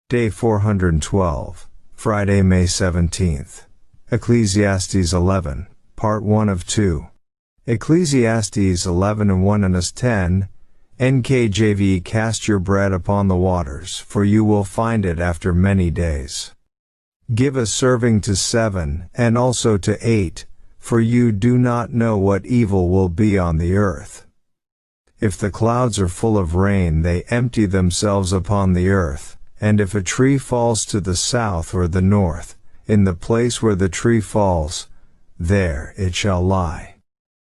Day 412, Friday, May 17th. Ecclesiastes 11, Part 1 of 2. Ecclesiastes 11 and 1 and 10, NKJV. Cast your bread upon the waters, for you will find it after many days. Give a serving to 7, and also to 8, for you do not know what evil will be on the earth. If the clouds are full of rain, they empty themselves upon the earth. And if a tree falls to the south or the north, in the place where the tree falls, there it shall lie.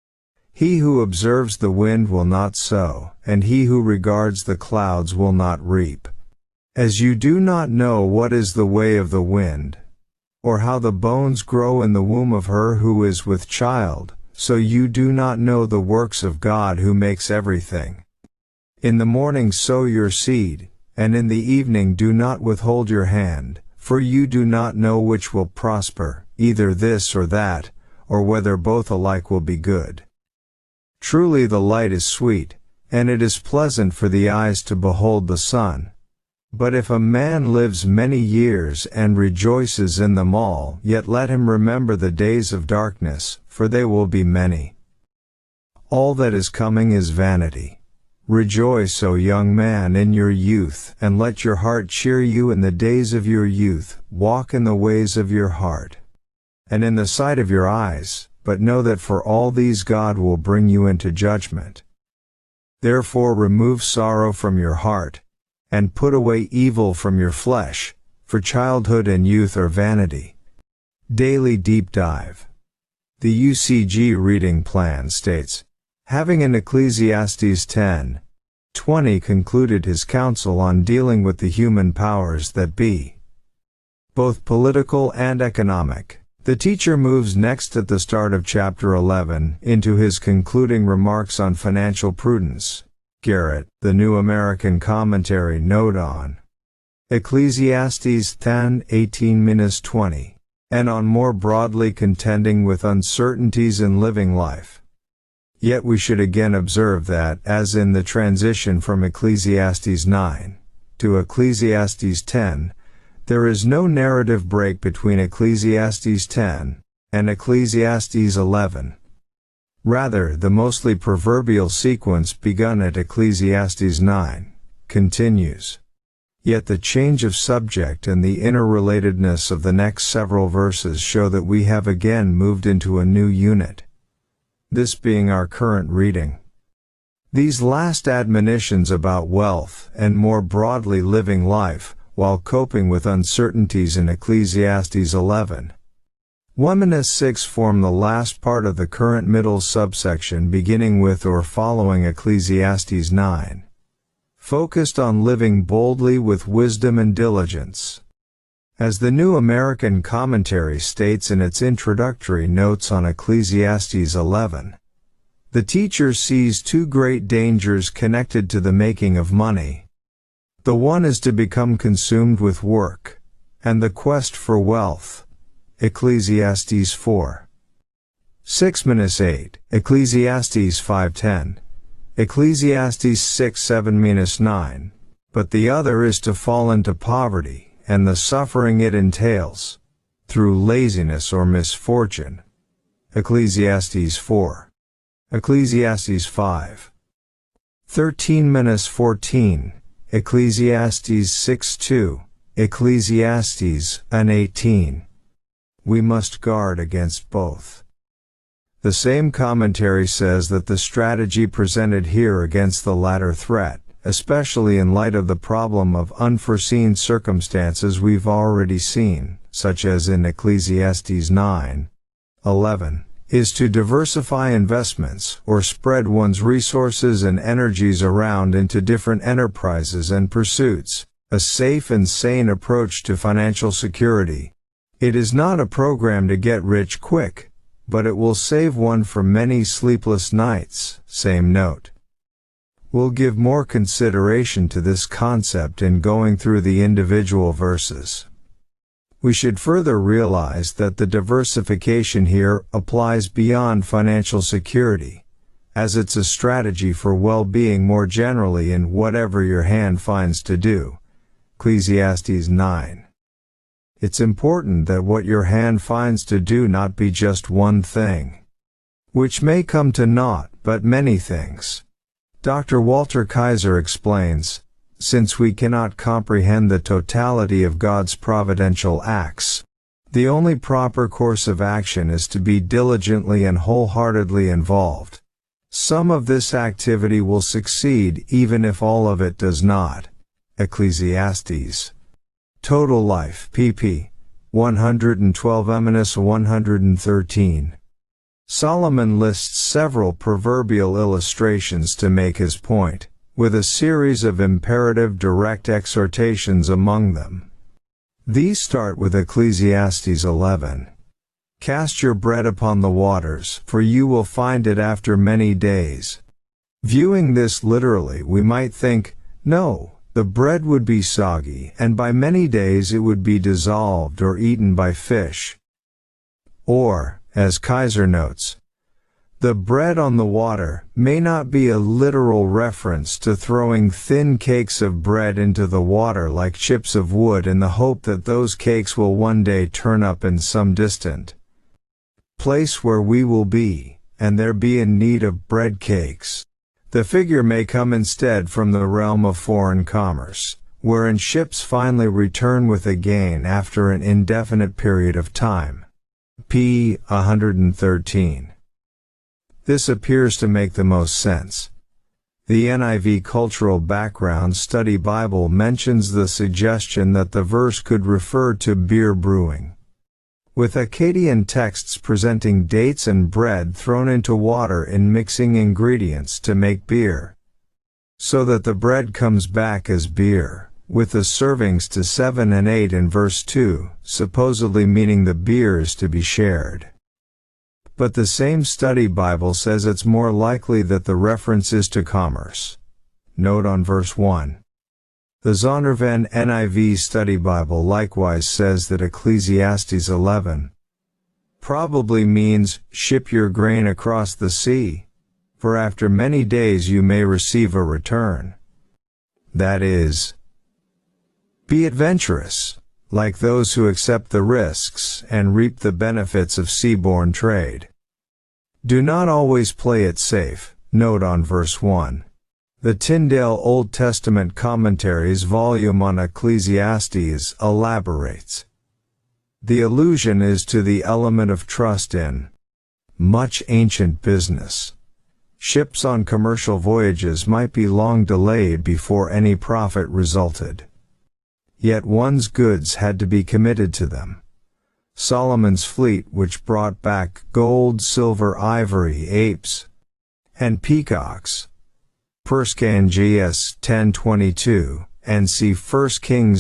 He who observes the wind will not sow, and he who regards the clouds will not reap. As you do not know what is the way of the wind, or how the bones grow in the womb of her who is with child, so you do not know the works of God who makes everything. In the morning sow your seed, and in the evening do not withhold your hand, for you do not know which will prosper, either this or that, or whether both alike will be good. Truly the light is sweet, and it is pleasant for the eyes to behold the sun. But if a man lives many years and rejoices in them all, yet let him remember the days of darkness, for they will be many. All that is coming is vanity. Rejoice, O young man, in your youth, and let your heart cheer you in the days of your youth. Walk in the ways of your heart, and in the sight of your eyes, but know that for all these God will bring you into judgment. Therefore remove sorrow from your heart, and put away evil from your flesh, for childhood and youth are vanity. Daily Deep Dive. The UCG reading plan states, having in Ecclesiastes 10:20 concluded his counsel on dealing with the human powers that be, both political and economic, the teacher moves next at the start of chapter 11 into his concluding remarks on financial prudence. Garrett, The New American Commentary, note on Ecclesiastes 10:18-20, and on more broadly contending with uncertainties in living life. Yet we should again observe that, as in the transition from Ecclesiastes 9 to Ecclesiastes 10, there is no narrative break between Ecclesiastes 10 and Ecclesiastes 11. Rather, the mostly proverbial sequence begun at Ecclesiastes 9 continues. Yet the change of subject and the interrelatedness of the next several verses show that we have again moved into a new unit. This being our current reading. These last admonitions about wealth and more broadly living life, while coping with uncertainties in Ecclesiastes 11. 1-6 form the last part of the current middle subsection beginning with or following Ecclesiastes 9. Focused on living boldly with wisdom and diligence. As the New American Commentary states in its introductory notes on Ecclesiastes 11, the teacher sees two great dangers connected to the making of money. The one is to become consumed with work, and the quest for wealth. Ecclesiastes 4. 6-8, Ecclesiastes 5:10, Ecclesiastes 6:7-9, but the other is to fall into poverty, and the suffering it entails, through laziness or misfortune. Ecclesiastes 4. Ecclesiastes 5. 13-14, Ecclesiastes 6:2, Ecclesiastes 1:18. We must guard against both. The same commentary says that the strategy presented here against the latter threat, especially in light of the problem of unforeseen circumstances we've already seen, such as in Ecclesiastes 9:11, is to diversify investments or spread one's resources and energies around into different enterprises and pursuits, a safe and sane approach to financial security. It is not a program to get rich quick, but it will save one from many sleepless nights. Same note. We'll give more consideration to this concept in going through the individual verses. We should further realize that the diversification here applies beyond financial security, as it's a strategy for well-being more generally in whatever your hand finds to do, Ecclesiastes 9. It's important that what your hand finds to do not be just one thing, which may come to naught, but many things. Dr. Walter Kaiser explains, since we cannot comprehend the totality of God's providential acts, the only proper course of action is to be diligently and wholeheartedly involved. Some of this activity will succeed even if all of it does not. Ecclesiastes. Total Life, pp. 112-113. Solomon lists several proverbial illustrations to make his point, with a series of imperative direct exhortations among them. These start with Ecclesiastes 11. Cast your bread upon the waters, for you will find it after many days. Viewing this literally, we might think, no, the bread would be soggy, and by many days it would be dissolved or eaten by fish. Or, as Kaiser notes, the bread on the water may not be a literal reference to throwing thin cakes of bread into the water like chips of wood in the hope that those cakes will one day turn up in some distant place where we will be, and there be in need of bread cakes. The figure may come instead from the realm of foreign commerce, wherein ships finally return with a gain after an indefinite period of time. p. 113. This appears to make the most sense. The NIV Cultural Background Study Bible mentions the suggestion that the verse could refer to beer brewing, with Akkadian texts presenting dates and bread thrown into water in mixing ingredients to make beer, so that the bread comes back as beer, with the servings to 7 and 8 in verse 2, supposedly meaning the beer is to be shared. But the same study Bible says it's more likely that the reference is to commerce. Note on verse 1. The Zondervan NIV Study Bible likewise says that Ecclesiastes 11 probably means, ship your grain across the sea, for after many days you may receive a return. That is, be adventurous, like those who accept the risks and reap the benefits of seaborne trade. Do not always play it safe. Note on verse 1. The Tyndale Old Testament Commentaries volume on Ecclesiastes elaborates. The allusion is to the element of trust in much ancient business. Ships on commercial voyages might be long delayed before any profit resulted. Yet one's goods had to be committed to them. Solomon's fleet, which brought back gold, silver, ivory, apes, and peacocks, Perskan GS 1022, and see 1 Kings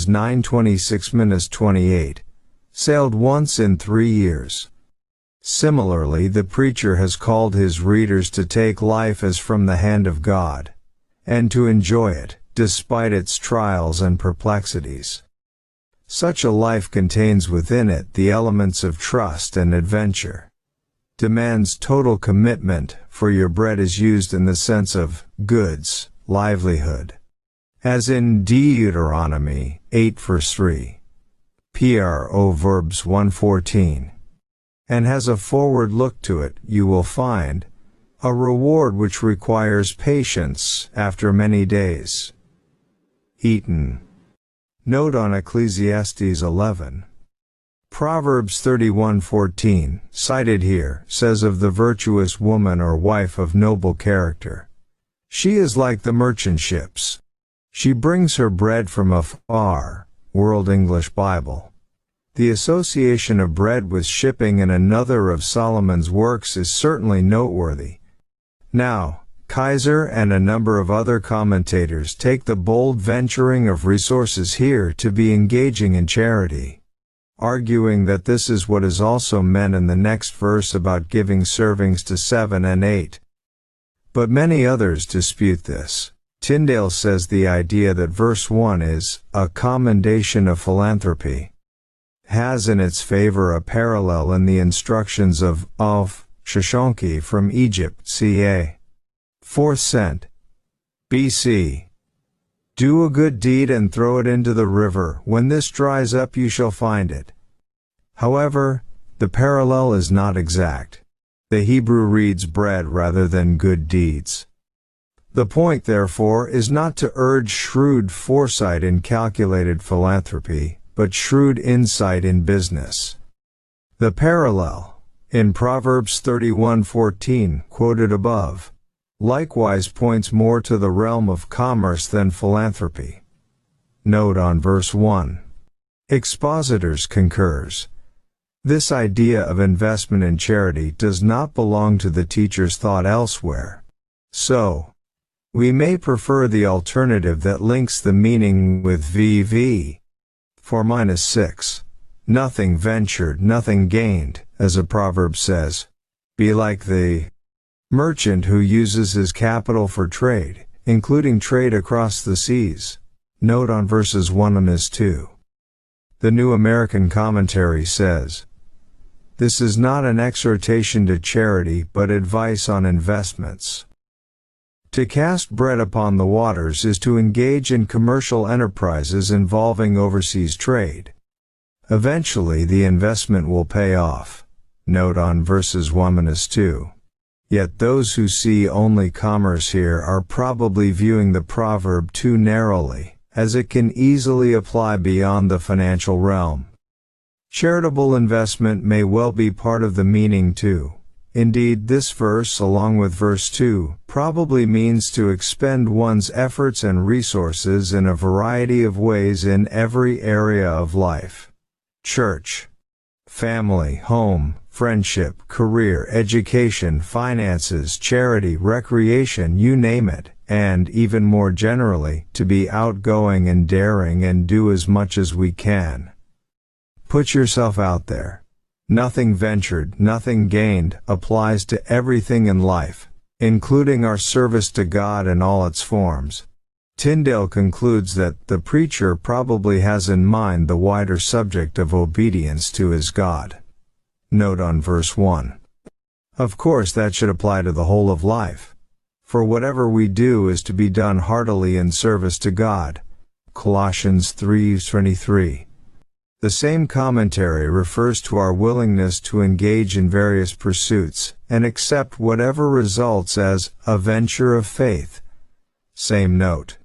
9:26-28, sailed once in 3 years. Similarly, the preacher has called his readers to take life as from the hand of God, and to enjoy it, despite its trials and perplexities. Such a life contains within it the elements of trust and adventure. Demands total commitment, for your bread is used in the sense of goods, livelihood, as in Deuteronomy 8 verse 3, Proverbs 1:14, and has a forward look to it. You will find a reward which requires patience after many days. Eaton. Note on Ecclesiastes 11. Proverbs 31:14, cited here, says of the virtuous woman or wife of noble character, she is like the merchant ships. She brings her bread from afar. World English Bible. The association of bread with shipping in another of Solomon's works is certainly noteworthy. Now, Kaiser and a number of other commentators take the bold venturing of resources here to be engaging in charity, arguing that this is what is also meant in the next verse about giving servings to 7 and 8. But many others dispute this. Tyndale says the idea that verse 1 is a commendation of philanthropy has in its favor a parallel in the instructions of Shoshonkhi from Egypt, ca. 4th cent. BC. Do a good deed and throw it into the river. When this dries up you shall find it. However, the parallel is not exact. The Hebrew reads bread rather than good deeds. The point, therefore, is not to urge shrewd foresight in calculated philanthropy, but shrewd insight in business. The parallel, in Proverbs 31:14, quoted above, likewise points more to the realm of commerce than philanthropy. Note on verse 1. Expositors concurs. This idea of investment in charity does not belong to the teacher's thought elsewhere. So, we may prefer the alternative that links the meaning with VV. 4-6. Nothing ventured, nothing gained, as a proverb says. Be like the merchant who uses his capital for trade, including trade across the seas. Note on verses 1-2. The New American Commentary says, this is not an exhortation to charity but advice on investments. To cast bread upon the waters is to engage in commercial enterprises involving overseas trade. Eventually the investment will pay off. Note on verses 1-2. Yet those who see only commerce here are probably viewing the proverb too narrowly, as it can easily apply beyond the financial realm. Charitable investment may well be part of the meaning too. Indeed, this verse, along with verse 2, probably means to expend one's efforts and resources in a variety of ways in every area of life. Church, family, home, friendship, career, education, finances, charity, recreation, you name it, and, even more generally, to be outgoing and daring and do as much as we can. Put yourself out there. Nothing ventured, nothing gained applies to everything in life, including our service to God in all its forms. Tyndale concludes that the preacher probably has in mind the wider subject of obedience to his God. Note on verse 1. Of course that should apply to the whole of life. For whatever we do is to be done heartily in service to God. Colossians 3:23. The same commentary refers to our willingness to engage in various pursuits and accept whatever results as a venture of faith. Same note.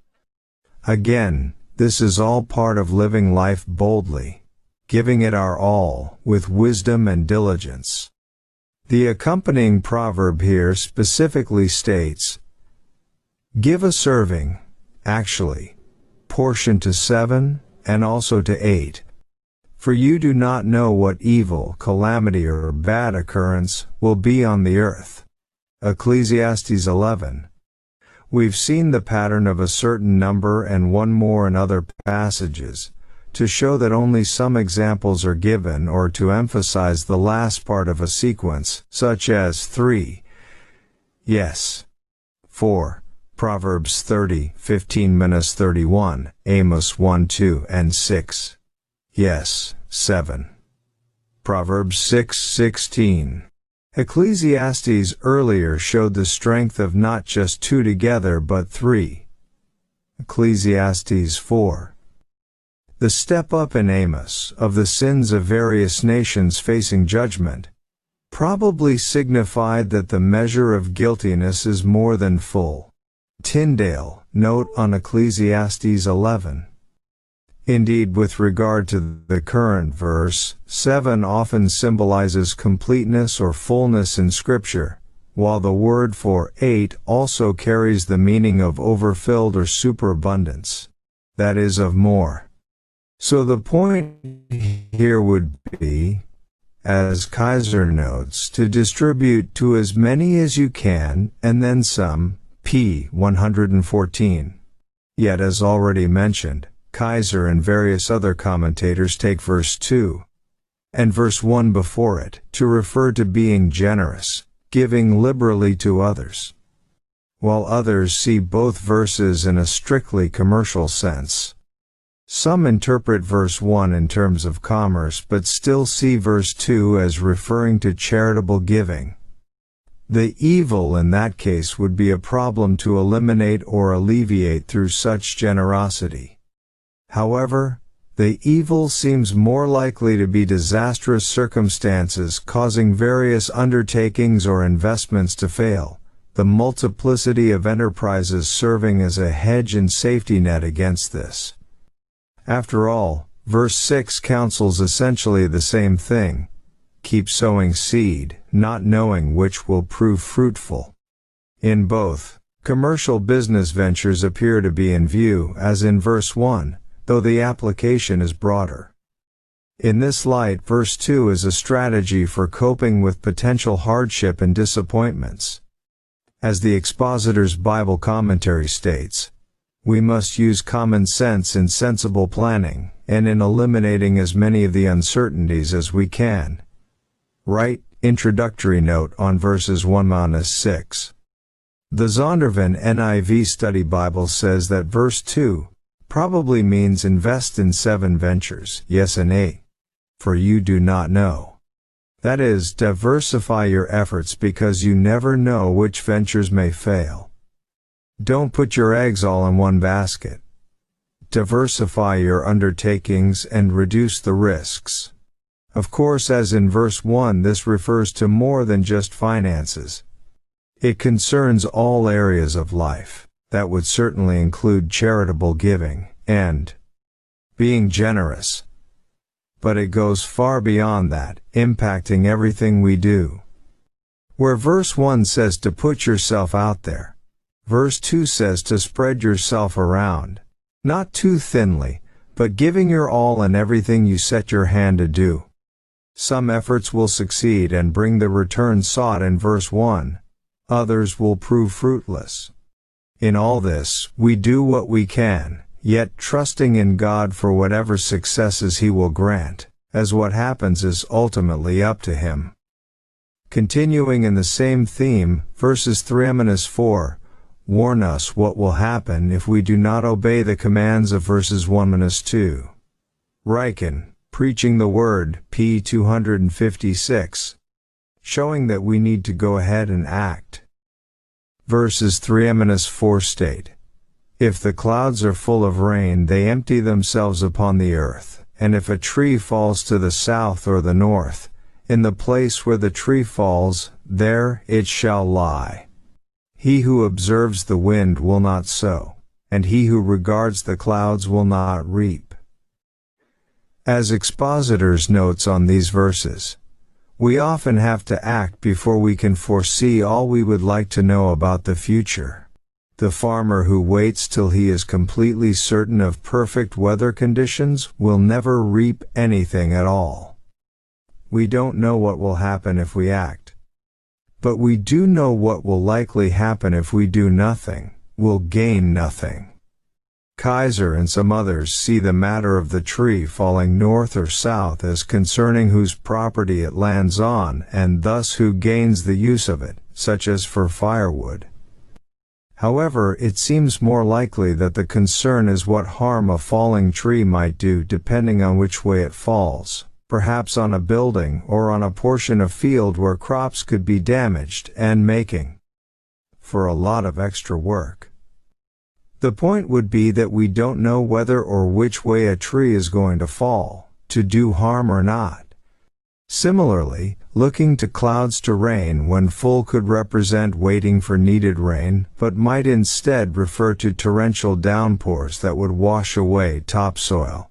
Again, this is all part of living life boldly, giving it our all, with wisdom and diligence. The accompanying proverb here specifically states, give a serving, actually, portion to 7, and also to 8. For you do not know what evil, calamity, or bad occurrence will be on the earth. Ecclesiastes 11. We've seen the pattern of a certain number and one more in other passages, to show that only some examples are given or to emphasize the last part of a sequence, such as 3. Yes. 4. Proverbs 30:15-31, Amos 1:2 and 6. Yes, 7. Proverbs 6:16. Ecclesiastes earlier showed the strength of not just 2 together but 3. Ecclesiastes 4. The step up in Amos of the sins of various nations facing judgment probably signified that the measure of guiltiness is more than full. Tyndale, note on Ecclesiastes 11. Indeed, with regard to the current verse, 7 often symbolizes completeness or fullness in Scripture, while the word for 8 also carries the meaning of overfilled or superabundance, that is, of more. So the point here would be, as Kaiser notes, to distribute to as many as you can, and then some, p. 114. Yet as already mentioned, Kaiser and various other commentators take verse 2 and verse 1 before it to refer to being generous, giving liberally to others, while others see both verses in a strictly commercial sense. Some interpret verse 1 in terms of commerce but still see verse 2 as referring to charitable giving. The evil in that case would be a problem to eliminate or alleviate through such generosity. However, the evil seems more likely to be disastrous circumstances causing various undertakings or investments to fail, the multiplicity of enterprises serving as a hedge and safety net against this. After all, verse 6 counsels essentially the same thing. Keep sowing seed, not knowing which will prove fruitful. In both, commercial business ventures appear to be in view, as in verse 1, though the application is broader. In this light, verse 2 is a strategy for coping with potential hardship and disappointments. As the Expositor's Bible Commentary states, we must use common sense in sensible planning, and in eliminating as many of the uncertainties as we can. Right, introductory note on verses 1-6. The Zondervan NIV Study Bible says that verse 2 probably means invest in 7 ventures, yes and A. For you do not know. That is, diversify your efforts because you never know which ventures may fail. Don't put your eggs all in one basket. Diversify your undertakings and reduce the risks. Of course, as in verse 1, this refers to more than just finances. It concerns all areas of life. That would certainly include charitable giving and being generous. But it goes far beyond that, impacting everything we do. Where verse 1 says to put yourself out there, verse 2 says to spread yourself around, not too thinly, but giving your all in everything you set your hand to do. Some efforts will succeed and bring the return sought in verse 1. Others will prove fruitless. In all this, we do what we can, yet trusting in God for whatever successes He will grant, as what happens is ultimately up to Him. Continuing in the same theme, verses 3-4, warn us what will happen if we do not obey the commands of verses 1-2. Ryken, Preaching the Word, p. 256. Showing that we need to go ahead and act. Verses 3-4 state, if the clouds are full of rain they empty themselves upon the earth, and if a tree falls to the south or the north, in the place where the tree falls, there it shall lie. He who observes the wind will not sow, and he who regards the clouds will not reap. As Expositor's notes on these verses, we often have to act before we can foresee all we would like to know about the future. The farmer who waits till he is completely certain of perfect weather conditions will never reap anything at all. We don't know what will happen if we act. But we do know what will likely happen if we do nothing, we'll gain nothing. Kaiser and some others see the matter of the tree falling north or south as concerning whose property it lands on and thus who gains the use of it, such as for firewood. However, it seems more likely that the concern is what harm a falling tree might do depending on which way it falls, perhaps on a building or on a portion of field where crops could be damaged and making for a lot of extra work. The point would be that we don't know whether or which way a tree is going to fall, to do harm or not. Similarly, looking to clouds to rain when full could represent waiting for needed rain, but might instead refer to torrential downpours that would wash away topsoil.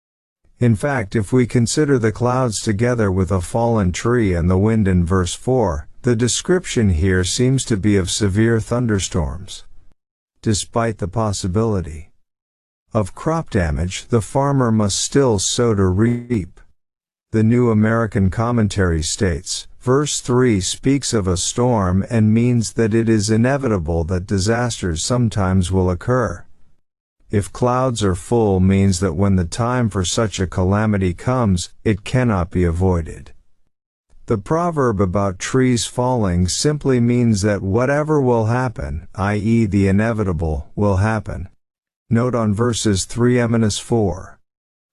In fact, if we consider the clouds together with a fallen tree and the wind in verse 4, the description here seems to be of severe thunderstorms. Despite the possibility of crop damage, the farmer must still sow to reap. The New American Commentary states, verse 3 speaks of a storm and means that it is inevitable that disasters sometimes will occur. If clouds are full means that when the time for such a calamity comes, it cannot be avoided. The proverb about trees falling simply means that whatever will happen, i.e. the inevitable, will happen. Note on verses 3-4.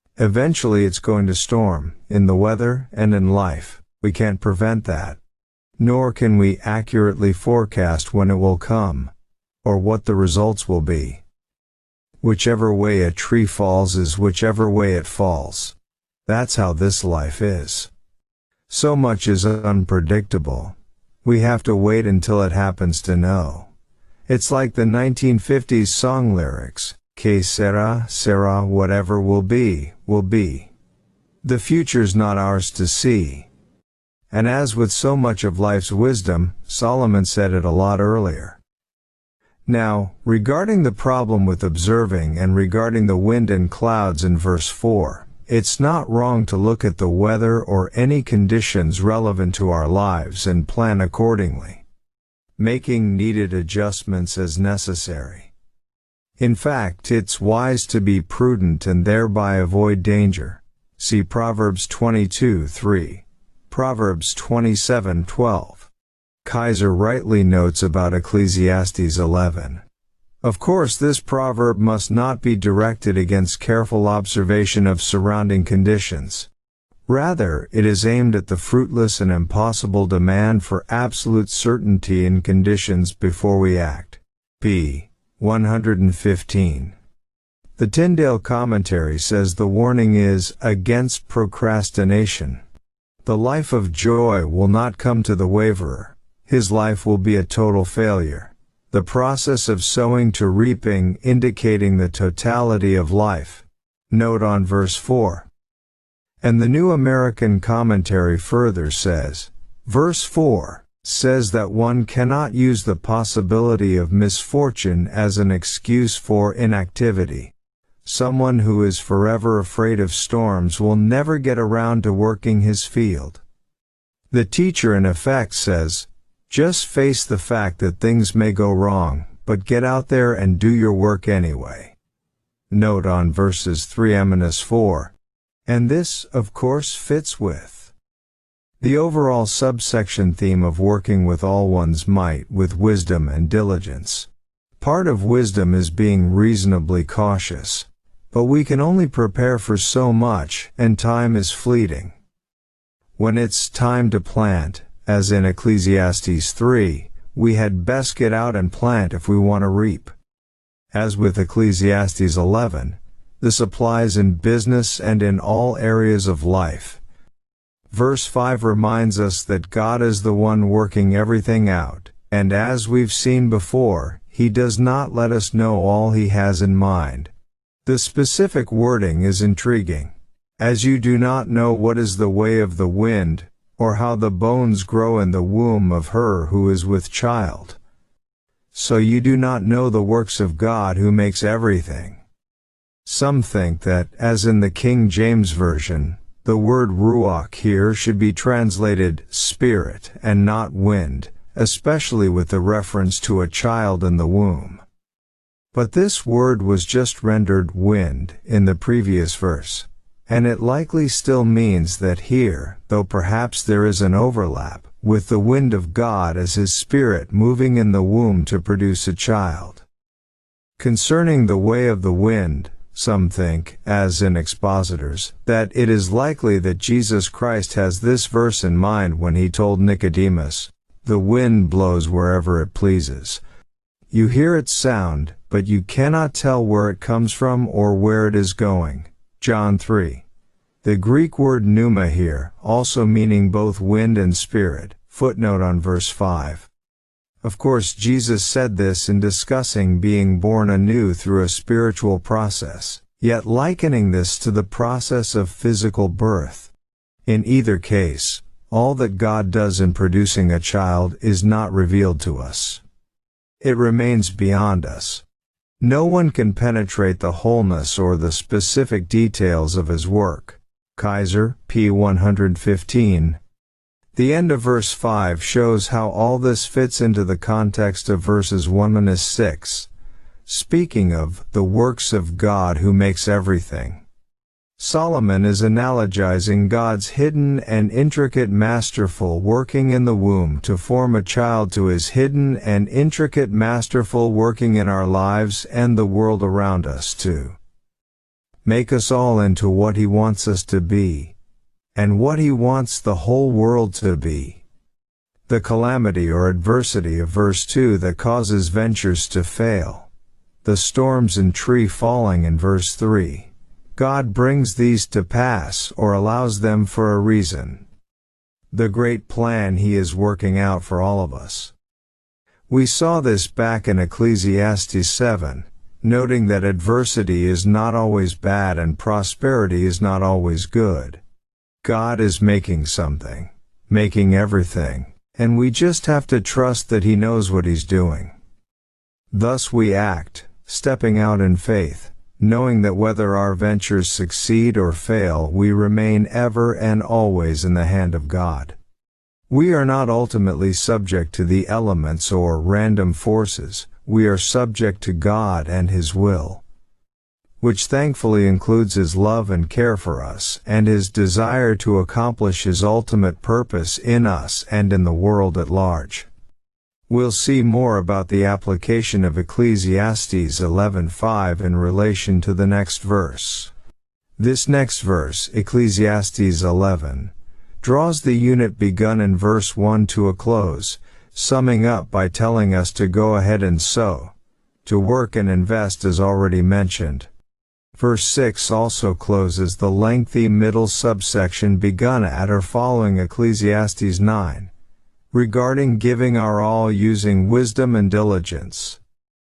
Eventually it's going to storm, in the weather and in life. We can't prevent that. nor can we accurately forecast when it will come, or what the results will be. Whichever way a tree falls is whichever way it falls. That's how this life is. So much is unpredictable. We have to wait until it happens to know. It's like the 1950s song lyrics, Que sera, sera, whatever will be, will be. The future's not ours to see. And as with so much of life's wisdom, Solomon said it a lot earlier. Now, regarding the problem with observing and regarding the wind and clouds in verse 4, it's not wrong to look at the weather or any conditions relevant to our lives and plan accordingly, making needed adjustments as necessary. In fact, it's wise to be prudent and thereby avoid danger. See Proverbs 22:3. Proverbs 27:12. Kaiser rightly notes about Ecclesiastes 11. Of course, this proverb must not be directed against careful observation of surrounding conditions. Rather, it is aimed at the fruitless and impossible demand for absolute certainty in conditions before we act. p. 115. The Tyndale commentary says the warning is against procrastination. The life of joy will not come to the waverer. His life will be a total failure. The process of sowing to reaping indicating the totality of life. Note on verse 4. And the New American Commentary further says, verse 4 says that one cannot use the possibility of misfortune as an excuse for inactivity. Someone who is forever afraid of storms will never get around to working his field. The teacher in effect says, just face the fact that things may go wrong, but get out there and do your work anyway. Note on verses 3-4. And this, of course, fits with the overall subsection theme of working with all one's might with wisdom and diligence. Part of wisdom is being reasonably cautious. But we can only prepare for so much, and time is fleeting. When it's time to plant, as in Ecclesiastes 3, we had best get out and plant if we want to reap. As with Ecclesiastes 11, this applies in business and in all areas of life. Verse 5 reminds us that God is the one working everything out, and as we've seen before, He does not let us know all He has in mind. The specific wording is intriguing. As you do not know what is the way of the wind, or how the bones grow in the womb of her who is with child. So you do not know the works of God who makes everything. Some think that, as in the King James Version, the word ruach here should be translated spirit and not wind, especially with the reference to a child in the womb. But this word was just rendered wind in the previous verse, and it likely still means that here, though perhaps there is an overlap, with the wind of God as His Spirit moving in the womb to produce a child. Concerning the way of the wind, some think, as in expositors, that it is likely that Jesus Christ has this verse in mind when He told Nicodemus, "The wind blows wherever it pleases. You hear its sound, but you cannot tell where it comes from or where it is going." John 3. The Greek word pneuma here, also meaning both wind and spirit, footnote on verse 5. Of course, Jesus said this in discussing being born anew through a spiritual process, yet likening this to the process of physical birth. In either case, all that God does in producing a child is not revealed to us. It remains beyond us. No one can penetrate the wholeness or the specific details of His work. Kaiser, p. 115. The end of verse 5 shows how all this fits into the context of verses 1-6, speaking of the works of God who makes everything. Solomon is analogizing God's hidden and intricate masterful working in the womb to form a child to His hidden and intricate masterful working in our lives and the world around us to make us all into what He wants us to be, and what He wants the whole world to be. The calamity or adversity of verse 2 that causes ventures to fail. The storms and tree falling in verse 3. God brings these to pass or allows them for a reason. The great plan He is working out for all of us. We saw this back in Ecclesiastes 7, noting that adversity is not always bad and prosperity is not always good. God is making something, making everything, and we just have to trust that He knows what He's doing. Thus we act, stepping out in faith, knowing that whether our ventures succeed or fail, we remain ever and always in the hand of God. We are not ultimately subject to the elements or random forces, we are subject to God and His will, which thankfully includes His love and care for us and His desire to accomplish His ultimate purpose in us and in the world at large. We'll see more about the application of Ecclesiastes 11:5 in relation to the next verse. This next verse, Ecclesiastes 11, draws the unit begun in verse 1 to a close, summing up by telling us to go ahead and sow, to work and invest as already mentioned. Verse 6 also closes the lengthy middle subsection begun at or following Ecclesiastes 9, regarding giving our all using wisdom and diligence.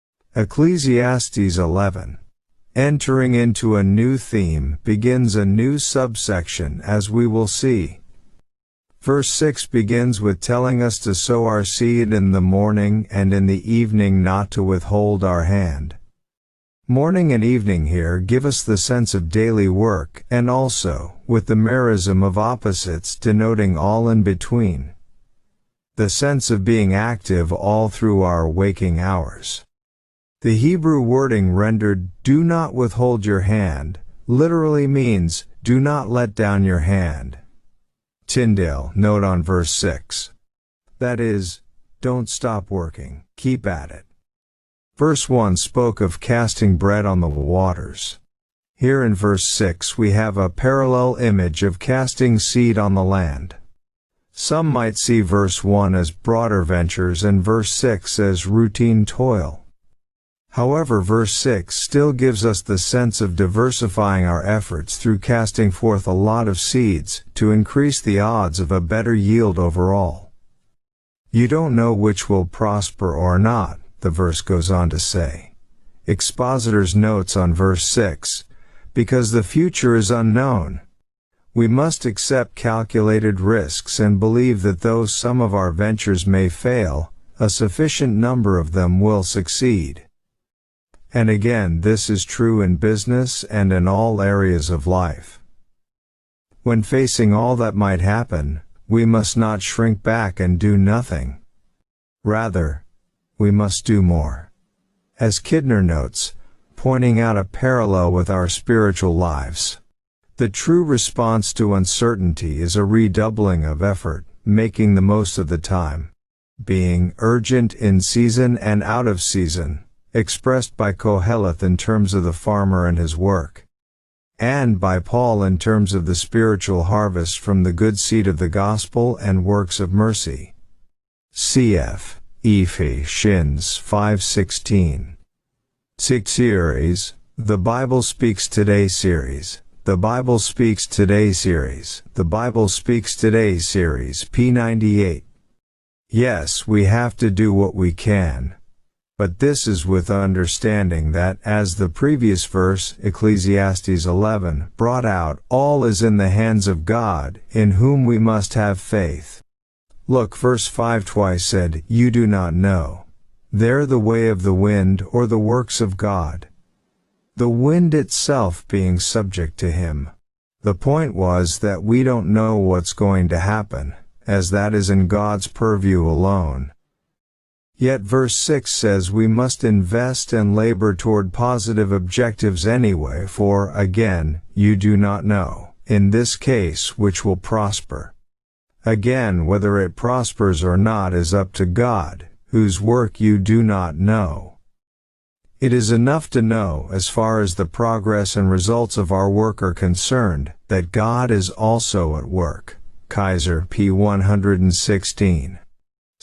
Ecclesiastes 11, entering into a new theme, begins a new subsection as we will see. Verse 6 begins with telling us to sow our seed in the morning and in the evening, not to withhold our hand. Morning and evening here give us the sense of daily work and also, with the merism of opposites denoting all in between, the sense of being active all through our waking hours. The Hebrew wording rendered, "do not withhold your hand," literally means, "do not let down your hand." Tyndale note on verse 6. That is, don't stop working, keep at it. Verse 1 spoke of casting bread on the waters. Here in verse 6 we have a parallel image of casting seed on the land. Some might see verse 1 as broader ventures and verse 6 as routine toil. However, verse 6 still gives us the sense of diversifying our efforts through casting forth a lot of seeds to increase the odds of a better yield overall. You don't know which will prosper or not, the verse goes on to say. Expositor's notes on verse 6, because the future is unknown. We must accept calculated risks and believe that though some of our ventures may fail, a sufficient number of them will succeed. And again, this is true in business and in all areas of life. When facing all that might happen, we must not shrink back and do nothing. Rather, we must do more. As Kidner notes, pointing out a parallel with our spiritual lives. The true response to uncertainty is a redoubling of effort, making the most of the time, being urgent in season and out of season, expressed by Koheleth in terms of the farmer and his work, and by Paul in terms of the spiritual harvest from the good seed of the gospel and works of mercy. Cf. Ephesians 5:16. Series, The Bible Speaks Today series, The Bible Speaks Today series, The Bible Speaks Today series P98. Yes, we have to do what we can. But this is with understanding that, as the previous verse, Ecclesiastes 11, brought out, all is in the hands of God, in whom we must have faith. Look, verse 5 twice said, "You do not know." There the way of the wind or the works of God. The wind itself being subject to Him. The point was that we don't know what's going to happen, as that is in God's purview alone. Yet verse 6 says we must invest and labor toward positive objectives anyway, for, again, you do not know, in this case, which will prosper. Again, whether it prospers or not is up to God, whose work you do not know. It is enough to know, as far as the progress and results of our work are concerned, that God is also at work. Kaiser P. 116.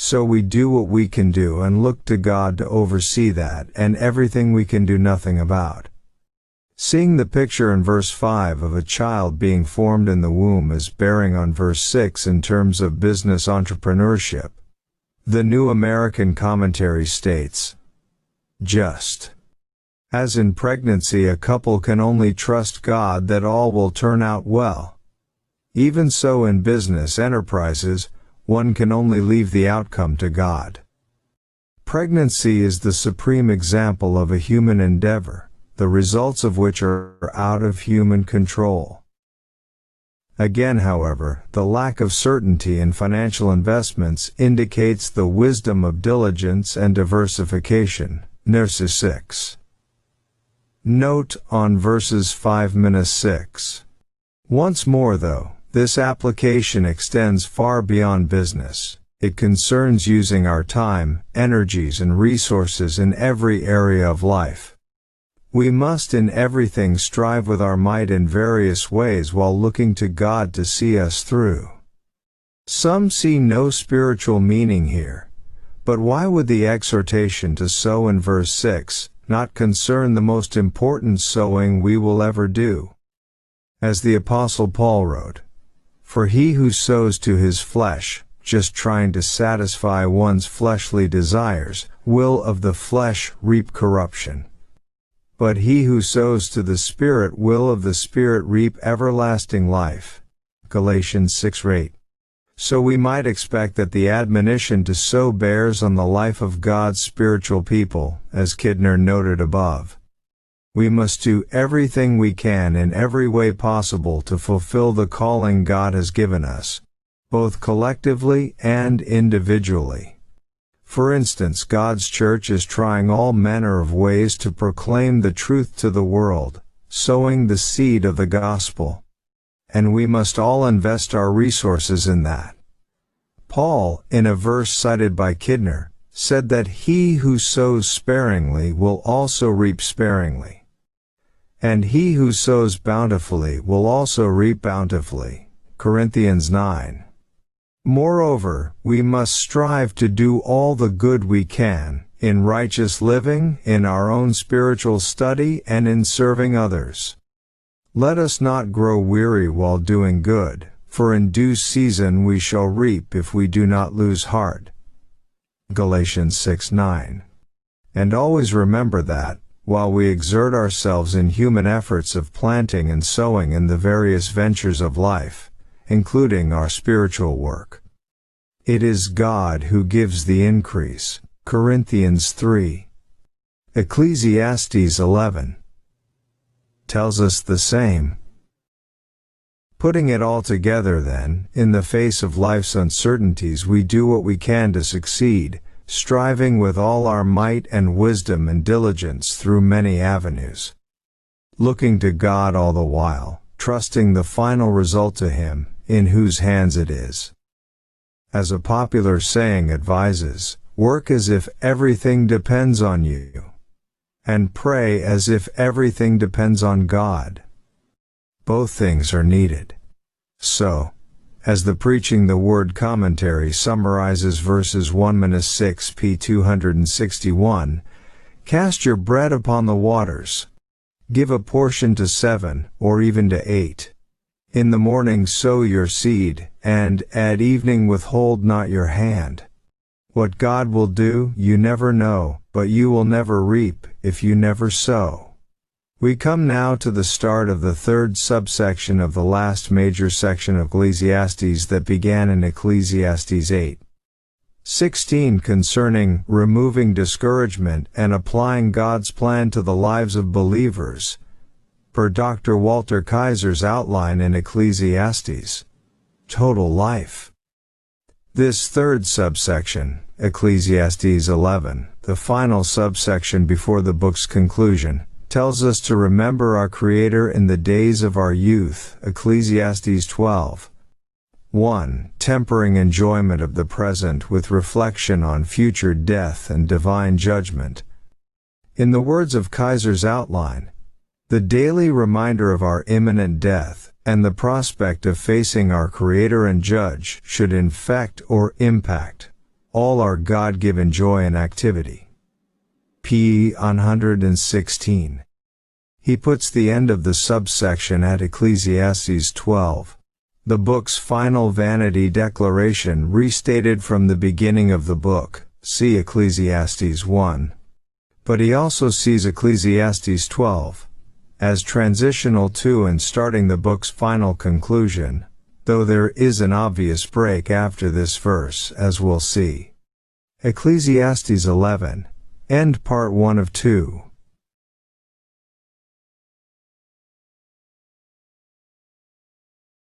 So we do what we can do and look to God to oversee that and everything we can do nothing about. Seeing the picture in verse 5 of a child being formed in the womb is bearing on verse 6 in terms of business entrepreneurship. The New American Commentary states, just as in pregnancy a couple can only trust God that all will turn out well, even so in business enterprises, one can only leave the outcome to God. Pregnancy is the supreme example of a human endeavor, the results of which are out of human control. Again, however, the lack of certainty in financial investments indicates the wisdom of diligence and diversification. Nurse 6. Note on verses 5-6. Once more though, this application extends far beyond business. It concerns using our time, energies and resources in every area of life. We must in everything strive with our might in various ways while looking to God to see us through. Some see no spiritual meaning here. But why would the exhortation to sow in verse 6 not concern the most important sowing we will ever do? As the Apostle Paul wrote, "For he who sows to his flesh, just trying to satisfy one's fleshly desires, will of the flesh reap corruption. But he who sows to the Spirit will of the Spirit reap everlasting life." Galatians 6:8. So we might expect that the admonition to sow bears on the life of God's spiritual people, as Kidner noted above. We must do everything we can in every way possible to fulfill the calling God has given us, both collectively and individually. For instance, God's church is trying all manner of ways to proclaim the truth to the world, sowing the seed of the gospel. And we must all invest our resources in that. Paul, in a verse cited by Kidner, said that he who sows sparingly will also reap sparingly. And he who sows bountifully will also reap bountifully. Corinthians 9. Moreover, we must strive to do all the good we can, in righteous living, in our own spiritual study, and in serving others. Let us not grow weary while doing good, for in due season we shall reap if we do not lose heart. Galatians 6:9. And always remember that, while we exert ourselves in human efforts of planting and sowing in the various ventures of life, including our spiritual work, it is God who gives the increase. Corinthians 3. Ecclesiastes 11 tells us the same. Putting it all together then, in the face of life's uncertainties we do what we can to succeed, striving with all our might and wisdom and diligence through many avenues. Looking to God all the while, trusting the final result to Him, in whose hands it is. As a popular saying advises, work as if everything depends on you. And pray as if everything depends on God. Both things are needed. So, as the Preaching the Word commentary summarizes verses 1-6 p. 261, cast your bread upon the waters. Give a portion to 7, or even to 8. In the morning sow your seed, and at evening withhold not your hand. What God will do, you never know, but you will never reap, if you never sow. We come now to the start of the third subsection of the last major section of Ecclesiastes that began in Ecclesiastes 8:16 concerning removing discouragement and applying God's plan to the lives of believers, per Dr. Walter Kaiser's outline in Ecclesiastes. Total life. This third subsection, Ecclesiastes 11, the final subsection before the book's conclusion, tells us to remember our Creator in the days of our youth. Ecclesiastes 12:1, tempering enjoyment of the present with reflection on future death and divine judgment. In the words of Kaiser's outline, the daily reminder of our imminent death, and the prospect of facing our Creator and Judge should infect or impact all are God-given joy and activity. P. 116. He puts the end of the subsection at Ecclesiastes 12. The book's final vanity declaration restated from the beginning of the book, see Ecclesiastes 1. But he also sees Ecclesiastes 12 as transitional to and starting the book's final conclusion, though there is an obvious break after this verse, as we'll see. Ecclesiastes 11, end part 1 of 2.